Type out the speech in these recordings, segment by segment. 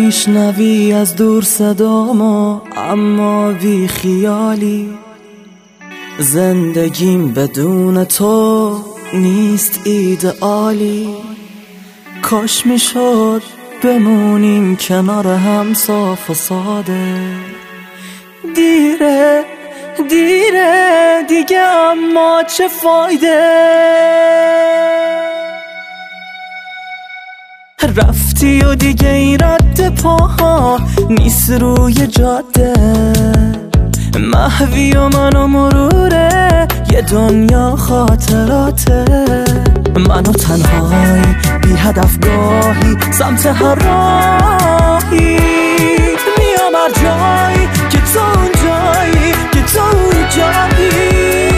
میشنوی از دور صدامو اما بی خیالی. زندگیم بدون تو نیست ایدئالی. کاش میشد بمونیم کنار هم صاف و ساده. دیره دیره دیگه اما چه فایده. رفتی و دیگه این رد پاها نیست روی جاده. محوی و من و مروره یه دنیا خاطراته. منو تنهایی بی هدف گاهی سمت هر راهی میام هر جایی که تو اونجایی که تو اونجایی.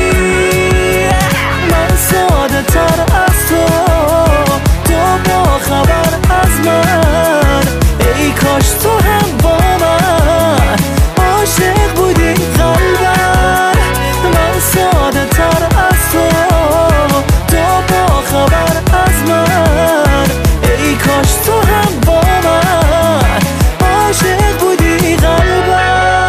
من ساده تر از تو با خبر از من. ای کاش تو هم با من عاشق بودی قلبم. من ساده تر از تو با خبر از من. ای کاش تو هم با من عاشق بودی قلبم.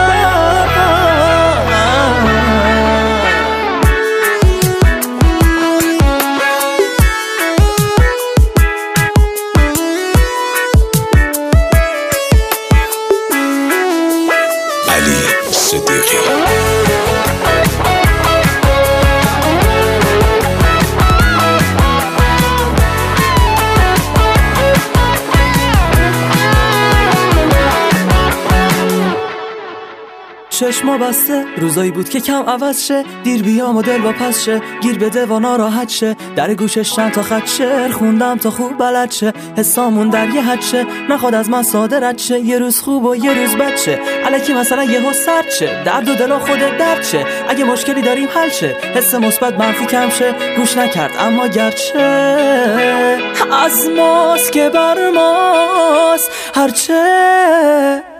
چشما بسته روزایی بود که کم عوض شه. دیر بیام و دل با پس شه. گیر بده و ناراحت شه. در گوشش چند تا خط شعر خوندم تا خوب بلد شه. حسامون در یه حد شه. نخواد از من ساده رد شه. یه روز خوب و یه روز بد شه. الکی مثلا یهو سرد شه. درد و دل و خودت درد شه. اگه مشکلی داریم حل شه. حس مثبت منفی کم شه. گوش نکرد اما گرچه از ماست که بر ماست هرچه